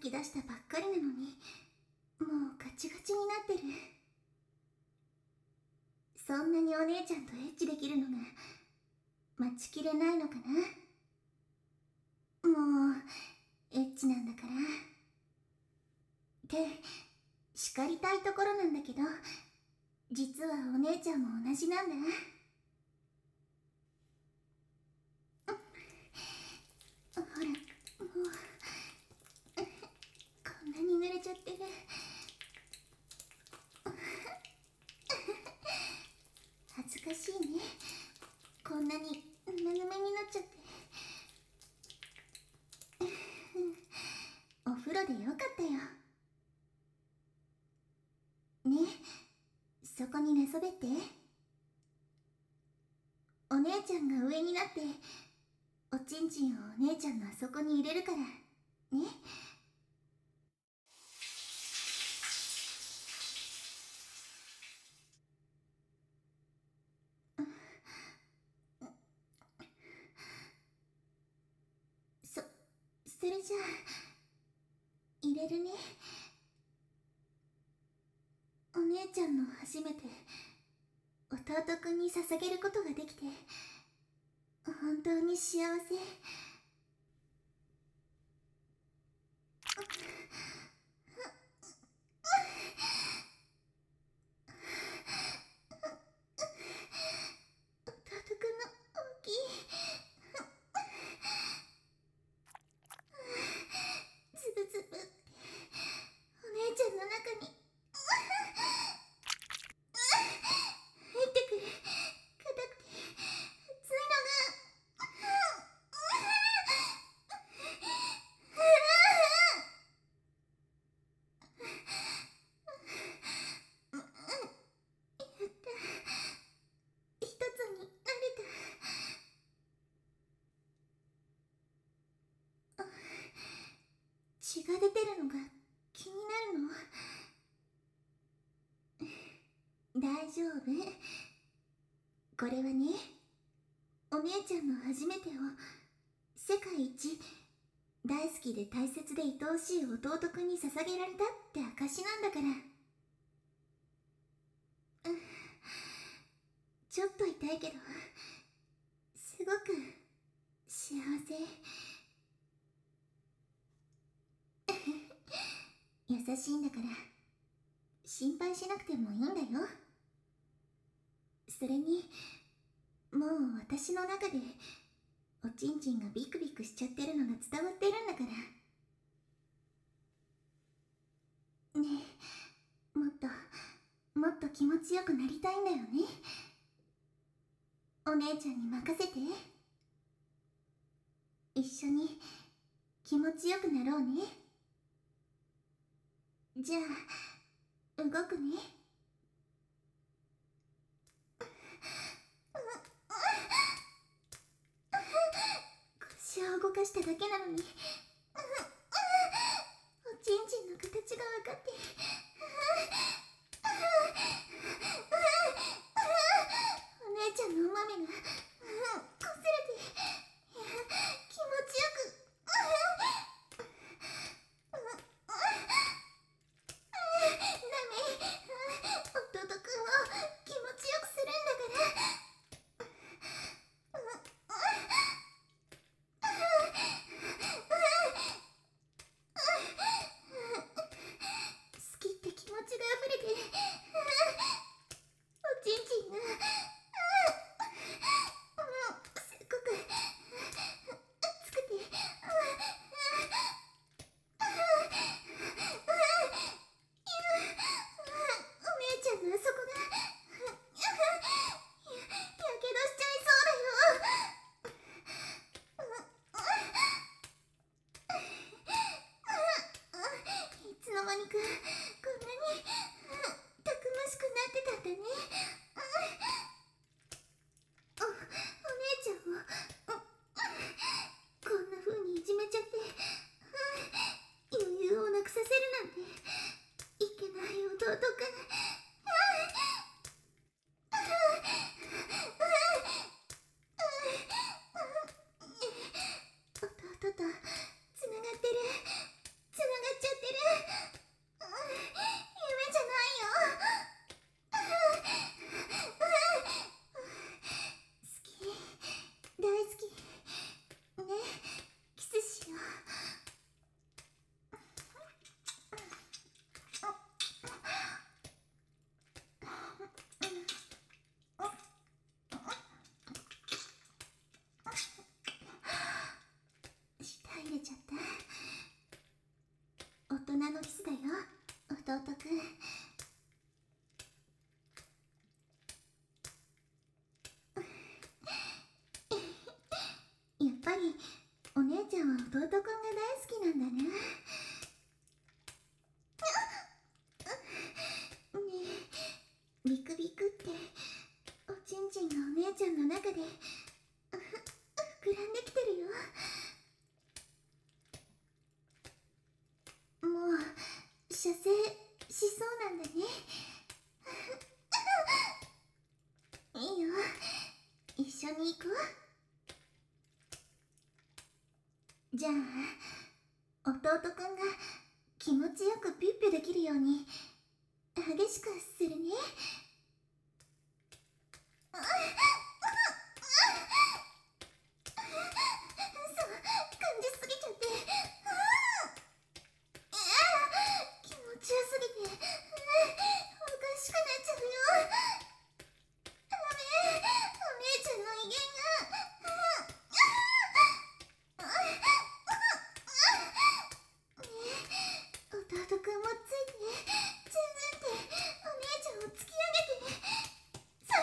き出したばっかりなのに、もうガチガチになってる。そんなにお姉ちゃんとエッチできるのが待ちきれないのかな。もうエッチなんだからって叱りたいところなんだけど、実はお姉ちゃんも同じなんだ。ほら、もうこんなに濡れちゃってる。恥ずかしいね、こんなにぬめぬめになっちゃって。お風呂でよかったよね。そこに寝そべって。お姉ちゃんが上になっておちんちんをお姉ちゃんのあそこに入れるからね。それじゃあ入れるね。お姉ちゃんの初めて弟くんに捧げることができて本当に幸せ。弟くんの大きいズブズブってお姉ちゃんの中に入ってくる。硬くて熱いのがやった、一つになれた。血が出てるのが気になるの。大丈夫。これはね、お姉ちゃんの初めてを世界一大好きで大切で愛おしい弟くんに捧げられたって証なんだから。ちょっと痛いけどすごく幸せ。優しいんだから心配しなくてもいいんだよ。それにもう私の中でおちんちんがビクビクしちゃってるのが伝わってるんだから。ねえ、もっともっと気持ちよくなりたいんだよね。お姉ちゃんに任せて。一緒に気持ちよくなろうね。じゃあ動くね。腰を動かしただけなのにおちんちんの形が分かって、お姉ちゃんのお豆がこすれて気持ちよくダメ、弟くんを気持ちよくするんだから。好きって気持ちが溢れておちんちんが女のキスだよ、弟くん。やっぱりお姉ちゃんは弟くんが大好きなんだね。ねえ、ビクビクっておちんちんがお姉ちゃんの中で膨らんできてるよ。もう射精しそうなんだね。いいよ、一緒に行こう。じゃあ弟くんが気持ちよくピュッピュできるように激しくするね。感じすぎちゃって、気持ちよすぎておかしくなっちゃうよ。ダメ、お姉ちゃんの威厳が。弟くんもついて、チュンズンってお姉ちゃんを突き上げて。そう、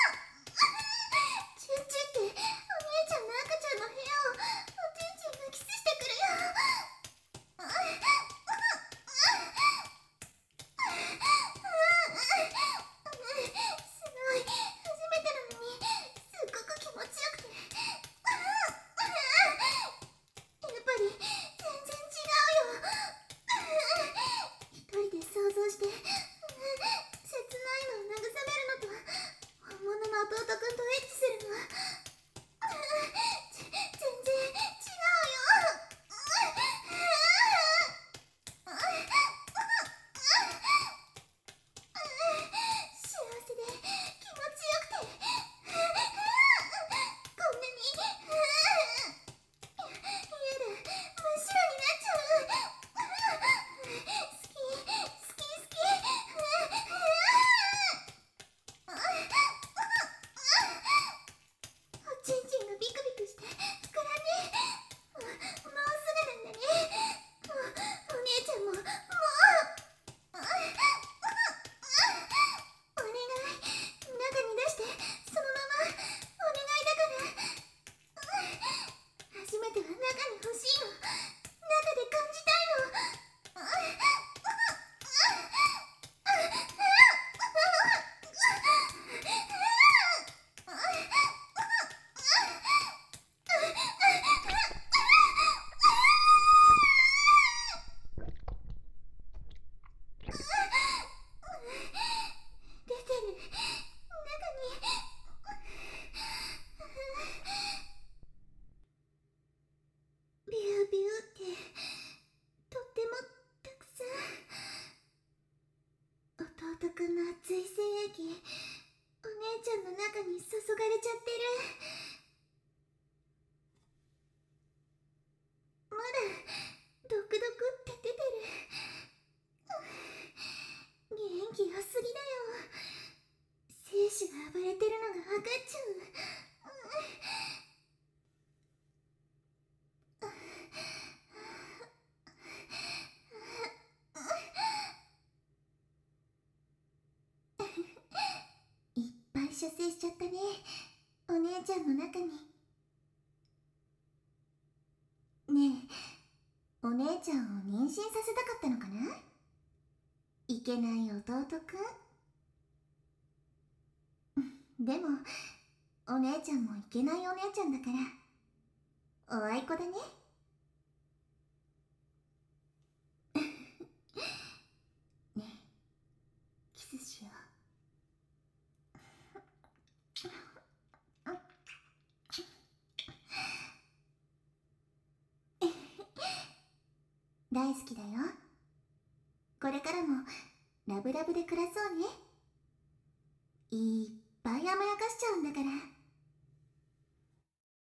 チュンチュンってお姉ちゃんの赤ちゃんの部屋をおちんちんがキスしてくるよ。すごい、初めてなのにすっごく気持ちよくて。やっぱり全然違うよ。一人で想像して切ないのを慰めるのと、本物の弟くんとエッチするのは全然違うよ。幸せで気持ちよくて、こんなにやだ、真っ白になっちゃう。好き好き好き。おちんちんがビクビクして膨らんで、もうすぐなんだね。もうお姉ちゃんももうお願い、中に出してそのままお願いだから。初めては中に欲しいの、中で感じたいの。出てる、中に。ビュービューってとってもたくさん。弟くんの熱い精液、お姉ちゃんの中に注がれちゃってる。まだドクドクって出てる。元気良すぎだよ。精子が暴れてるのが分かっちゃう。いっぱい射精しちゃったね、お姉ちゃんの中に。ねえ、お姉ちゃんを妊娠させたかったのかな。いけない弟くん。でもお姉ちゃんもいけないお姉ちゃんだからおあいこだね。ねえ、キスしよう。大好きだよ。これからもラブラブで暮らそうね。いっぱい甘やかしちゃうんだから。